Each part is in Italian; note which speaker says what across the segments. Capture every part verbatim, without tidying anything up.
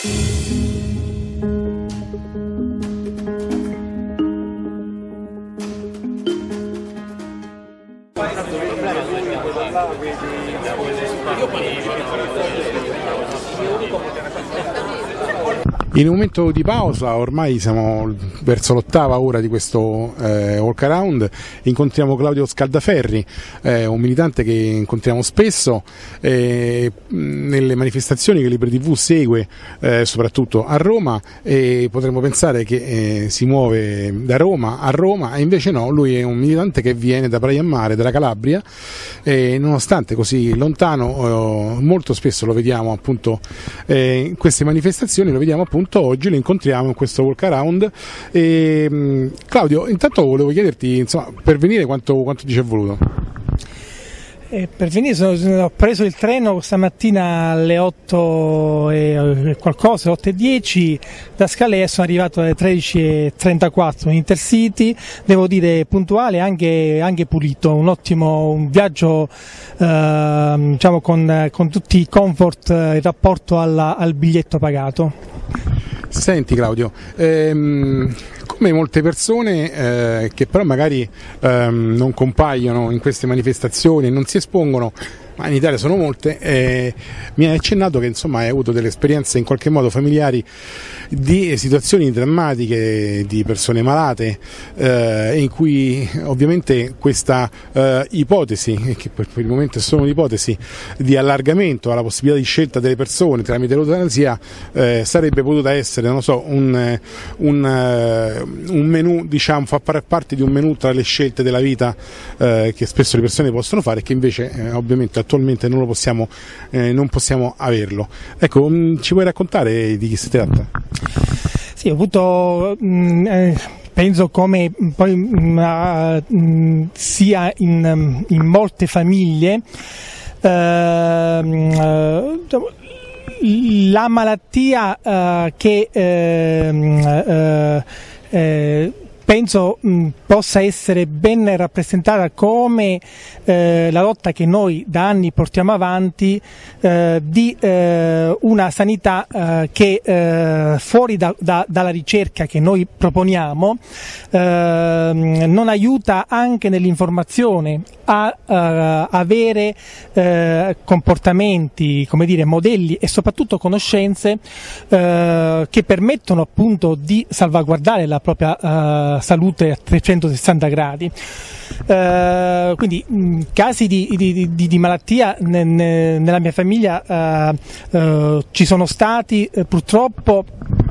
Speaker 1: In un momento di pausa, ormai siamo verso l'ottava ora di questo eh, walk around, incontriamo Claudio Scaldaferri, eh, un militante che incontriamo spesso eh, nelle manifestazioni che Liberi tivù segue eh, soprattutto a Roma, e potremmo pensare che eh, si muove da Roma a Roma, e invece no, lui è un militante che viene da Praia a Mare, dalla Calabria, e nonostante così lontano eh, molto spesso lo vediamo appunto eh, in queste manifestazioni, lo vediamo appunto oggi, lo incontriamo in questo walk around. E, mh, Claudio, intanto volevo chiederti, insomma, per venire quanto, quanto ti ci è voluto?
Speaker 2: Eh, per venire sono, ho preso il treno stamattina alle otto e qualcosa, otto e dieci da Scalea, e sono arrivato alle tredici e trentaquattro in Intercity, devo dire puntuale, anche, anche pulito, un ottimo un viaggio eh, diciamo con, con tutti i comfort in rapporto alla, al biglietto pagato.
Speaker 1: Senti Claudio, ehm, come molte persone eh, che però magari ehm, non compaiono in queste manifestazioni e non si espongono, ma in Italia sono molte, eh, mi hai accennato che insomma hai avuto delle esperienze in qualche modo familiari di situazioni drammatiche di persone malate, eh, in cui ovviamente questa eh, ipotesi, che per il momento è solo un'ipotesi, di allargamento alla possibilità di scelta delle persone tramite l'eutanasia eh, sarebbe potuta essere, non lo so, un, un, un menù, diciamo, fa parte di un menù tra le scelte della vita eh, che spesso le persone possono fare, e che invece eh, ovviamente attualmente non lo possiamo, eh, non possiamo averlo. Ecco, mh, ci puoi raccontare di chi si tratta?
Speaker 2: Sì, ho avuto mh, eh, penso come poi mh, mh, sia in, in molte famiglie eh, mh, la malattia eh, che eh, eh, eh, penso mh, possa essere ben rappresentata come eh, la lotta che noi da anni portiamo avanti eh, di eh, una sanità eh, che eh, fuori da, da, dalla ricerca che noi proponiamo eh, non aiuta anche nell'informazione a uh, avere uh, comportamenti, come dire, modelli e soprattutto conoscenze uh, che permettono appunto di salvaguardare la propria uh, salute a trecentosessanta gradi. Uh, quindi mh, casi di, di, di, di malattia ne, ne, nella mia famiglia uh, uh, ci sono stati uh, purtroppo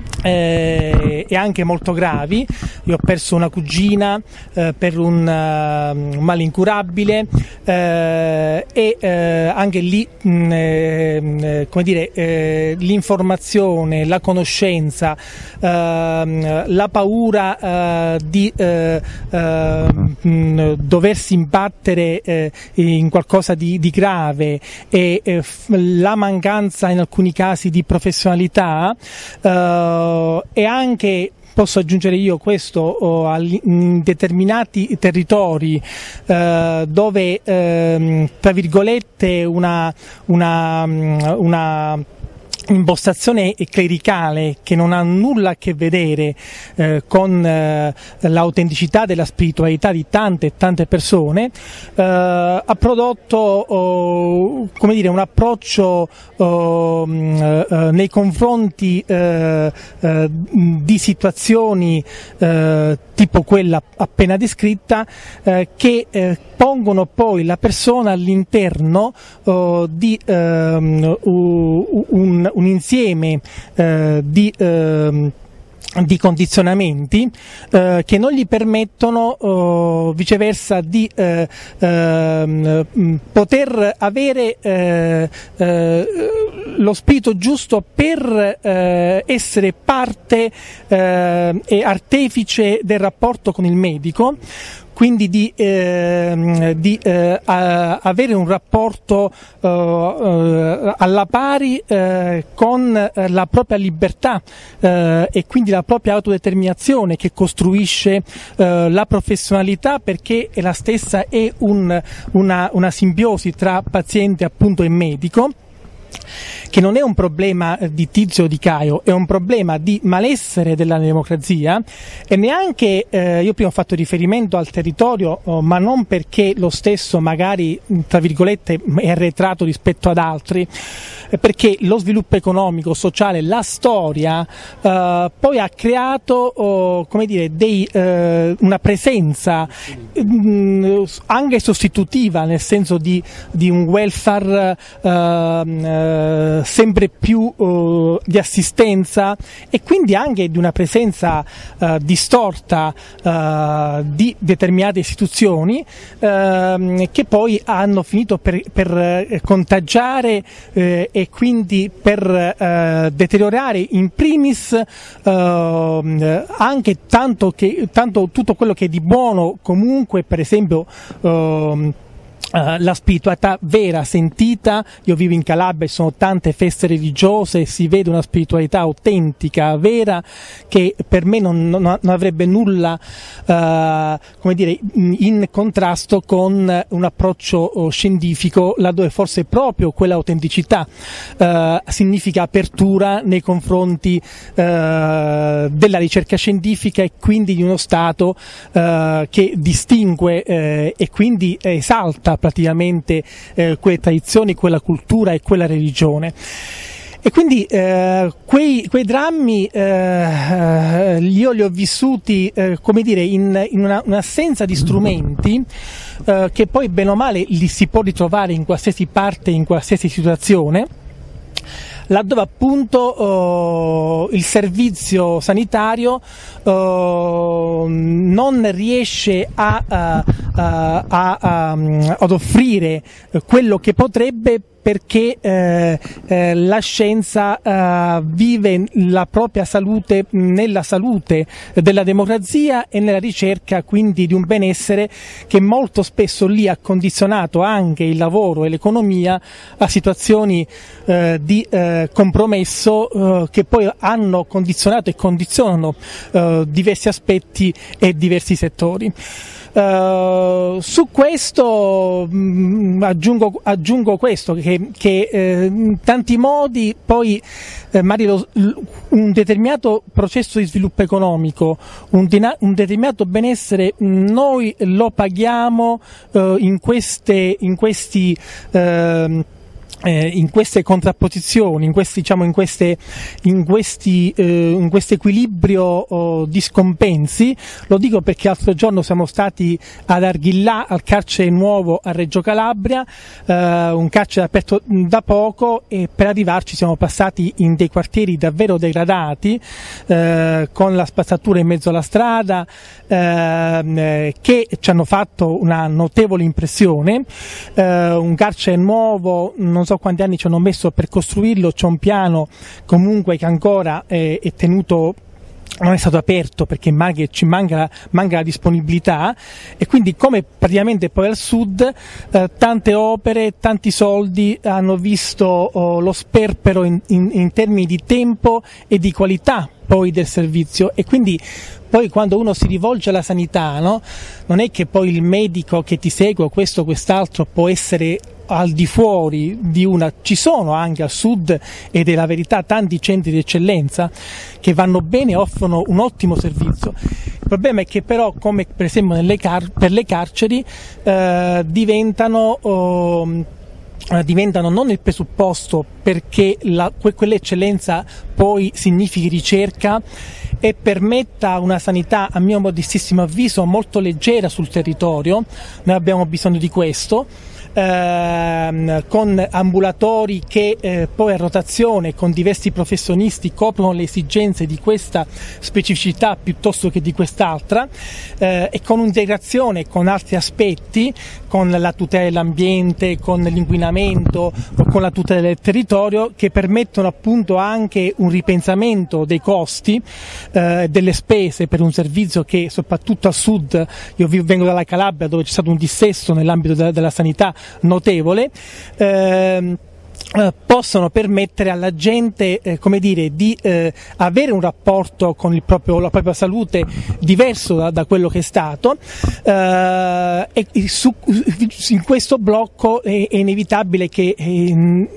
Speaker 2: eh, e anche molto gravi. Io ho perso una cugina eh, per un, uh, un male incurabile eh, e eh, anche lì mh, eh, come dire, eh, l'informazione, la conoscenza, eh, la paura eh, di eh, eh, mh, doversi imbattere eh, in qualcosa di, di grave e eh, f- la mancanza in alcuni casi di professionalità eh, e anche, posso aggiungere io questo, oh, in determinati territori eh, dove eh, tra virgolette una, una, una impostazione clericale che non ha nulla a che vedere eh, con eh, l'autenticità della spiritualità di tante e tante persone, eh, ha prodotto oh, come dire, un approccio oh, eh, nei confronti eh, eh, di situazioni eh, tipo quella appena descritta eh, che eh, pongono poi la persona all'interno oh, di um, un, un insieme uh, di uh, di condizionamenti eh, che non gli permettono eh, viceversa di eh, eh, poter avere eh, eh, lo spirito giusto per eh, essere parte eh, e artefice del rapporto con il medico, quindi di, eh, di eh, a, avere un rapporto eh, eh, alla pari eh, con eh, la propria libertà eh, e quindi la propria autodeterminazione che costruisce eh, la professionalità, perché la stessa è un, una, una simbiosi tra paziente appunto e medico. che non è un problema di Tizio o di Caio, è un problema di malessere della democrazia, e neanche, eh, io prima ho fatto riferimento al territorio, oh, ma non perché lo stesso magari, tra virgolette, è arretrato rispetto ad altri, perché lo sviluppo economico, sociale, la storia eh, poi ha creato oh, come dire, dei, eh, una presenza mh, anche sostitutiva, nel senso di, di un welfare eh, eh, sempre più eh, di assistenza, e quindi anche di una presenza eh, distorta eh, di determinate istituzioni eh, che poi hanno finito per, per contagiare eh, e quindi per eh, deteriorare in primis eh, anche tanto, che, tanto tutto quello che è di buono comunque, per esempio eh, Uh, la spiritualità vera, sentita. Io vivo in Calabria, ci sono tante feste religiose, si vede una spiritualità autentica, vera, che per me non, non, non avrebbe nulla uh, come dire, in contrasto con un approccio uh, scientifico, laddove forse proprio quell'autenticità uh, significa apertura nei confronti uh, della ricerca scientifica, e quindi di uno Stato uh, che distingue uh, e quindi esalta praticamente eh, quelle tradizioni, quella cultura e quella religione. E quindi eh, quei, quei drammi eh, io li ho vissuti eh, come dire in, in una, un'assenza di strumenti eh, che poi bene o male li si può ritrovare in qualsiasi parte, in qualsiasi situazione, laddove appunto oh, il servizio sanitario oh, non riesce a, a, a, a, a, ad offrire quello che potrebbe, perché eh, eh, la scienza eh, vive la propria salute nella salute della democrazia e nella ricerca quindi di un benessere che molto spesso lì ha condizionato anche il lavoro e l'economia a situazioni eh, di eh, compromesso eh, che poi hanno condizionato e condizionano eh, diversi aspetti e diversi settori. Uh, su questo mh, aggiungo, aggiungo questo, che, che eh, in tanti modi poi eh, Mario, un determinato processo di sviluppo economico, un, dina- un determinato benessere, noi lo paghiamo uh, in queste in questi uh, Eh, in queste contrapposizioni, in questi, diciamo, in queste, in questi, eh, in questo equilibrio oh, di scompensi. Lo dico perché l'altro giorno siamo stati ad Arghillà, al carcere nuovo a Reggio Calabria, eh, un carcere aperto da poco, e per arrivarci siamo passati in dei quartieri davvero degradati, eh, con la spazzatura in mezzo alla strada, eh, che ci hanno fatto una notevole impressione. Eh, un carcere nuovo, non so quanti anni ci hanno messo per costruirlo, c'è un piano comunque che ancora è, è tenuto, non è stato aperto perché manca, ci manca, manca la disponibilità, e quindi, come praticamente poi al sud, eh, tante opere, tanti soldi hanno visto oh, lo sperpero in, in, in termini di tempo e di qualità poi del servizio. E quindi poi quando uno si rivolge alla sanità, no? Non è che poi il medico che ti segue, questo o quest'altro, può essere al di fuori di una. Ci sono anche al sud, ed è la verità, tanti centri di eccellenza che vanno bene e offrono un ottimo servizio. Il problema è che però, come per esempio nelle car- per le carceri, eh, diventano oh, diventano non il presupposto perché la, que- quell'eccellenza poi significhi ricerca e permetta una sanità, a mio modestissimo avviso, molto leggera sul territorio. Noi abbiamo bisogno di questo. Ehm, con ambulatori che eh, poi a rotazione con diversi professionisti coprono le esigenze di questa specificità piuttosto che di quest'altra, eh, e con un'integrazione con altri aspetti, con la tutela dell'ambiente, con l'inquinamento, con la tutela del territorio, che permettono appunto anche un ripensamento dei costi, eh, delle spese per un servizio che soprattutto al sud, io vengo dalla Calabria dove c'è stato un dissesto nell'ambito della, della sanità notevole, ehm, eh, possono permettere alla gente eh, come dire, di eh, avere un rapporto con il proprio, la propria salute diverso da, da quello che è stato, eh, e su, in questo blocco è, è inevitabile che eh,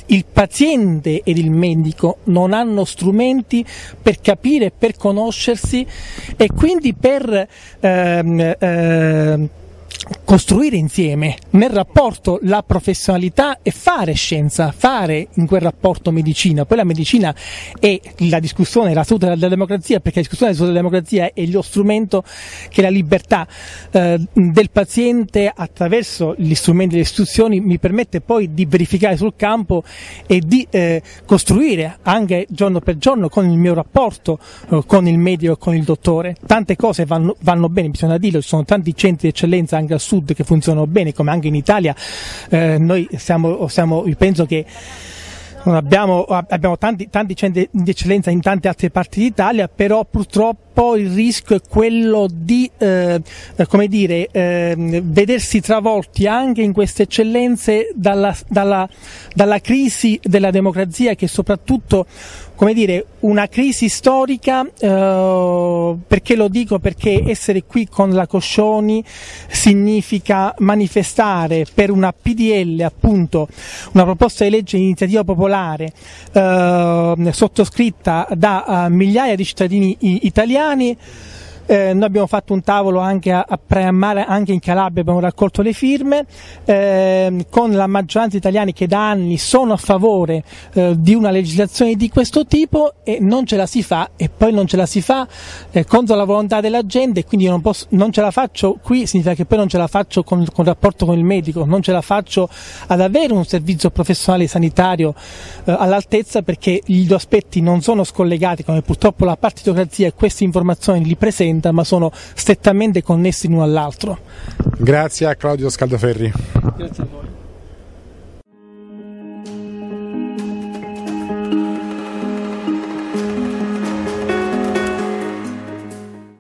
Speaker 2: il paziente ed il medico non hanno strumenti per capire, per conoscersi e quindi per ehm, ehm, costruire insieme nel rapporto la professionalità e fare scienza, fare in quel rapporto medicina. Poi la medicina è la discussione, la salute della democrazia, perché la discussione sulla democrazia è lo strumento che la libertà eh, del paziente attraverso gli strumenti delle istituzioni mi permette poi di verificare sul campo e di eh, costruire anche giorno per giorno con il mio rapporto eh, con il medico e con il dottore. Tante cose vanno, vanno bene, bisogna dirlo, ci sono tanti centri di eccellenza anche al sud che funzionano bene, come anche in Italia. Eh, noi siamo, siamo, io penso che abbiamo, abbiamo tanti, tanti centri di eccellenza in tante altre parti d'Italia, però purtroppo il rischio è quello di eh, come dire, eh, vedersi travolti anche in queste eccellenze dalla, dalla, dalla crisi della democrazia, che è soprattutto, come dire, una crisi storica. Eh, perché lo dico? Perché essere qui con la Coscioni significa manifestare per una P D L, appunto, una proposta di legge di iniziativa popolare eh, sottoscritta da uh, migliaia di cittadini i- italiani. Eh, noi abbiamo fatto un tavolo anche a, a Preammare, anche in Calabria abbiamo raccolto le firme eh, con la maggioranza italiani che da anni sono a favore eh, di una legislazione di questo tipo, e non ce la si fa, e poi non ce la si fa eh, contro la volontà della gente, e quindi io non, posso, non ce la faccio qui, significa che poi non ce la faccio con, con il rapporto con il medico, non ce la faccio ad avere un servizio professionale sanitario eh, all'altezza, perché gli due aspetti non sono scollegati come purtroppo la partitocrazia e queste informazioni li presenta, ma sono strettamente connessi l'uno all'altro.
Speaker 1: Grazie a Claudio Scaldaferri.
Speaker 2: Grazie a voi.